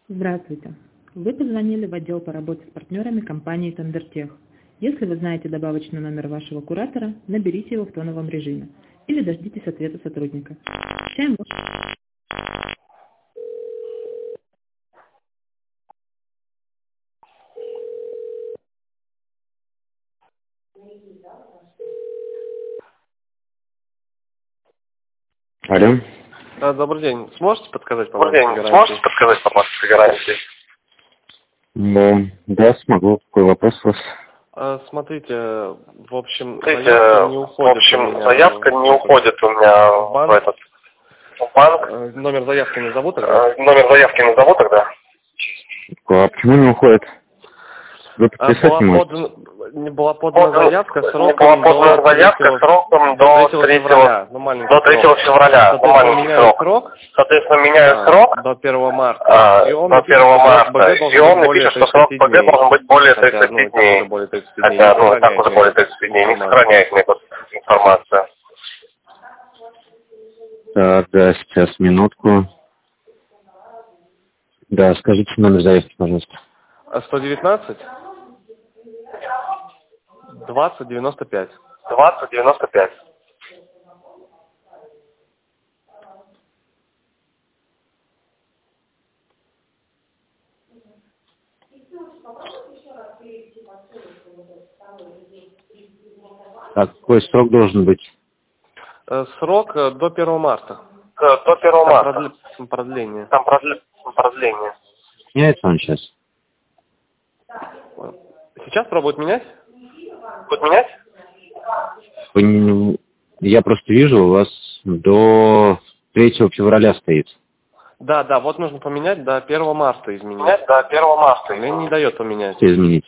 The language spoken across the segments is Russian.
Здравствуйте. Вы позвонили в отдел по работе с партнерами компании Тандертех. Если вы знаете добавочный номер вашего куратора, наберите его в тоновом режиме или дождитесь ответа сотрудника. Всем Алло. Добрый день. Сможете подсказать по Добрый день. Сможете подсказать по массе гарантии? Да, смогу. Какой вопрос у вас? Смотрите, в общем, заявка не уходит у меня в этот банк. Номер заявки назову тогда? Номер заявки назову тогда? А почему не уходит? Вы подписать не можете? Была подана заявка сроком до 3 февраля. Ну, маленький до 3 срок. февраля. Ну, маленький срок. Соответственно, меняю срок. До 1 марта. И он до 1 марта. И он напишет, что срок ПГ должен быть более 30 дней. Хотя, так уже более 30 дней. Не сохраняет мне эту информацию. Так, да, сейчас, минутку. Да, скажите номер заявки, пожалуйста. 119 2095. 2095. Так, какой срок должен быть? Срок до 1 марта. До 1 марта. Продление. Там продление. Меняется он сейчас? Сейчас пробуют менять? Будет менять? Я просто вижу, у вас до 3 февраля стоит. Да, вот нужно поменять до 1 марта изменить. До 1 марта. Мне не дает поменять. Что изменить?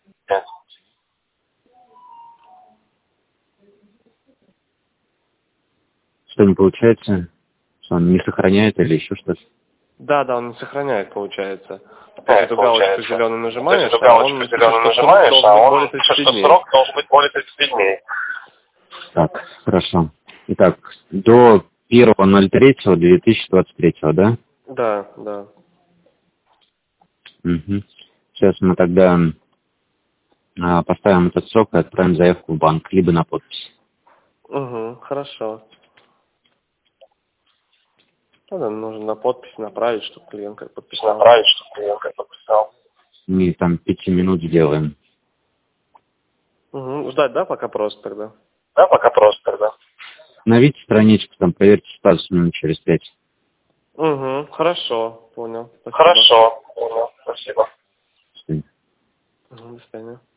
Что не получается? Что он не сохраняет или еще что-то? Да, он не сохраняет, получается. Эту галочку зеленую нажимаешь, а он пишет, что срок должен быть более 30 дней. Так, хорошо. Итак, до 1.03.2023, да? Да. Угу. Сейчас мы тогда поставим этот срок и отправим заявку в банк, либо на подпись. Хорошо. Нужно на подпись направить, чтобы клиент подписал. Мы там 5 минут сделаем. Ждать, да, пока просто тогда? Обновите страничку, там проверьте статус минут через 5. Хорошо, понял. Спасибо. Хорошо, понял, спасибо. До свидания.